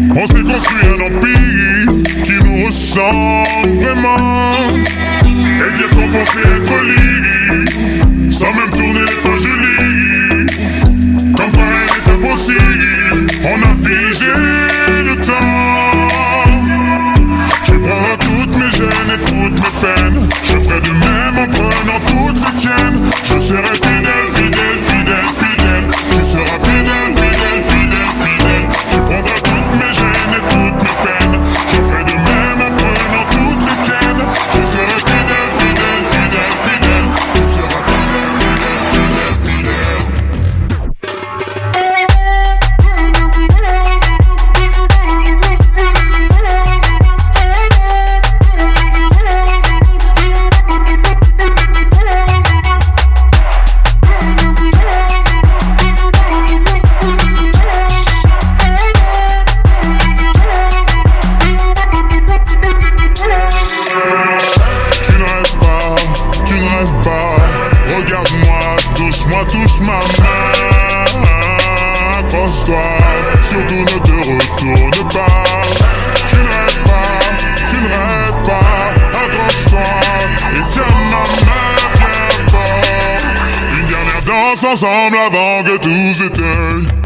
On s'est construit un empire qui nous ressemble vraiment. Et dire qu'on pensait être liés, sans même tourner les pages du lit. Comme quoi rien n'est impossible, on a figé le temps. Je prendrai toutes mes gênes et toutes mes peines. Je ferai de même en prenant toutes les tiennes. Je serai fidèle, fidèle, fidèle, fidèle. Tu seras fidèle, fidèle, fidèle, fidèle. Je prendrai toutes mes gênes et toutes mes peines. Je ferai de même en prenant toutes les tiennes. Je serai fidèle, fidèle, fidèle, fidèle. Tu seras fidèle, fidèle, fidèle, fidèle. Regarde-moi, touche-moi, touche ma main. Accroche-toi, surtout ne te retourne pas. Tu ne rêves pas, accroche-toi et tiens ma main bien fort. Une dernière danse ensemble avant que tout s'éteigne.